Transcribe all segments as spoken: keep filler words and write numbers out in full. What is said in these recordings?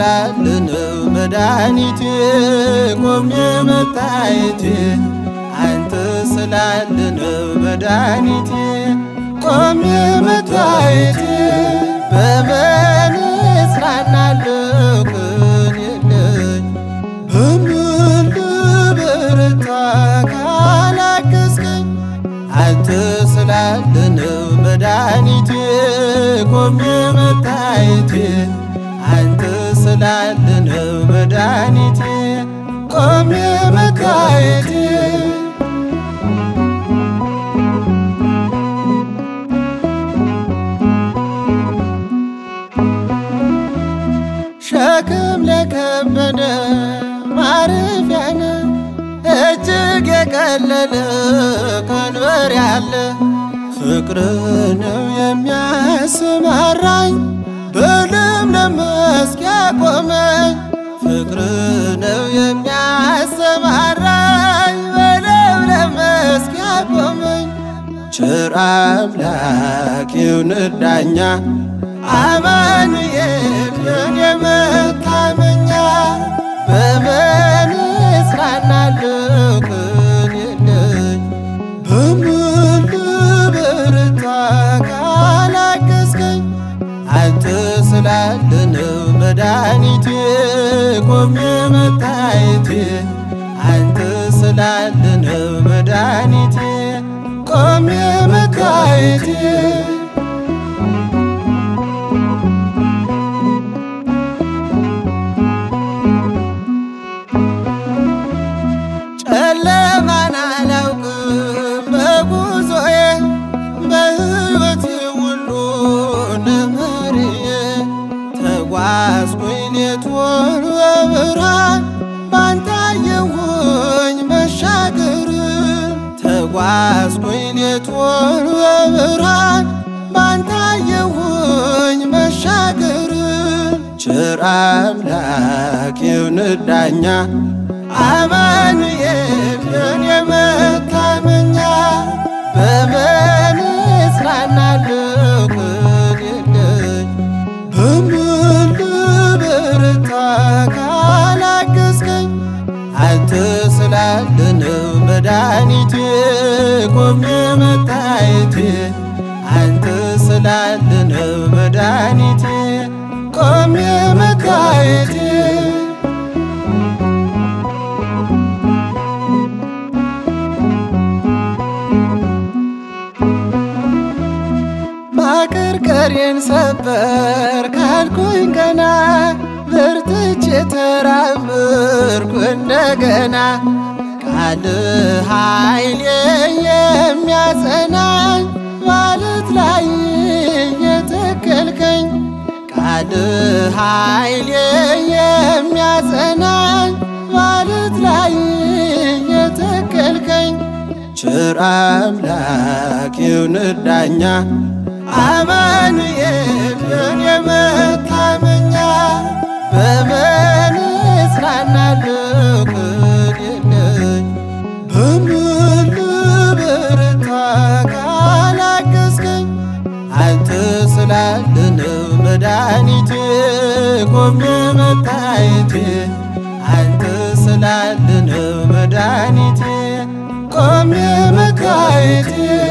ስላለነው መድኃኒቴ ቆሜ መታየቴ አንተ ስላለነው መድኃኒቴ ቆሜ መታየቴ በምን እጽናናለሁ ቅን የለኝ በምን ልበረታ ካላገዝከኝ አንተ ስላለነው መድኃኒቴ ቆሜ መታየቴ አንተ ስላለነው መድኃኒቴ ቆሜ መታየቴ ሸክም ለከበደ ማረፊያ ነህ እጅግ የቀለለ ቀንበር ያለ ፍቅር ነው የሚያሰማራኝ በለምለም መስክ ያቆመኝ ፍቅር ነው የሚያሰማራኝ በለምለም መስክ ያቆመኝ ቸር አምላክ ይሁንህ ዳኛ አማኑኤል የኔ መታመኛ በምን እጽናናለሁ ቅን የለኝ በምን ልበረታ ካላገዝከኝ አንተ ስላለነው መድኃኒቴ ቆሜ መታየቴ አንተ ስላለነው መድኃኒቴ ቆሜ መታየቴ ጨለማን አላውቅም በጉዞዬ በሕይወቴ ሁሉ ነመርዬ ተጓዝኩኝ ሌቱን በብርሃን ባንተ አየሁኝ መሻገርን ተጓዝኩኝ ሌቱን በብርሃን ባንተ አየሁኝ መሻገርን ቸር አምላክ ይሁንህ ዳኛ አማኑኤል የኔ መታመኛ በምን እጽናናለሁ ቅን የለኝ በምን ልበረታ ካላገዝከኝ አንተ ስላለነው መድኃኒቴ ቆሜ መታየቴ አንተ ስላለነው መድኃኒቴ ቆሜ መታየቴ ማቀርቀሬን ሰበር ካልኩኝ ገና በርትቼ ተራመድኩ እንደገና ቃልህ ኃይሌ የሚያጸናኝ ማለት ላይ የተከልከኝ ቃልህ ኃይሌ የሚያጸናኝ ማለት ላይ የተከልከኝ ቸር አምላክ ይሁንህ ዳኛ አማኑኤል የኔ መታመኛ በምን እጽናናለሁ ቅን የለኝ በምን ልበረታ ካላገዝከኝ አንተ ስላለነው መድኃኒቴ ቆሜ መታየቴ አንተ ስላለነው መድኃኒቴ ቆሜ መታየቴ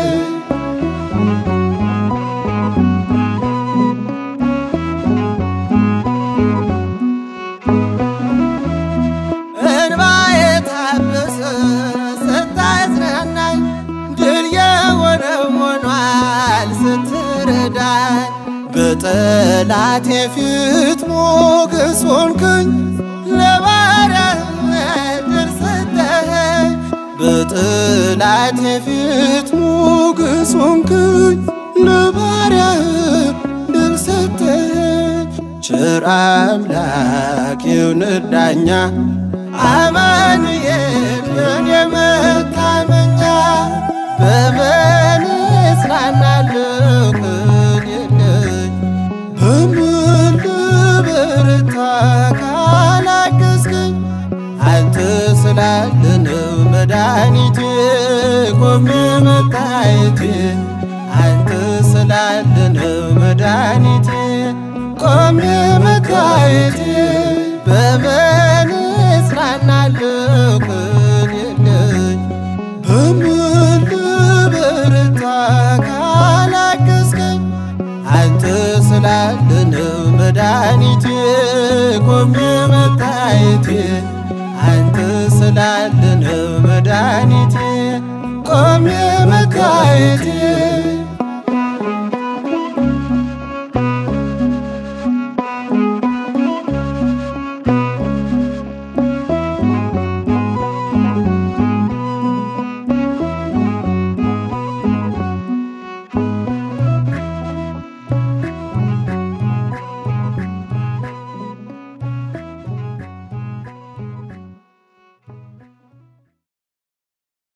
በጠላቴ ፊት ሞገስ ሆንክኝ ለባሪያህ ድል ሰጠኸኝ በጠላቴ ፊት ሞገስ ሆንክኝ ለባሪያህ ድል ሰጠኸኝ ቸር አምላክ ይሁንህ ዳኛ አማኑኤል የኔ መታመኛ በምን እጽናናለሁ ቅን የለኝ በምን ልበረታ ካላገዝከኝ አንተ ስላለነው መድኃኒቴ ቆሜ መታየቴ አንተ ስላለነው መድኃኒቴ ቆሜ መታየቴ ስላለነው መድኃኒቴ ቆሜ መታየቴ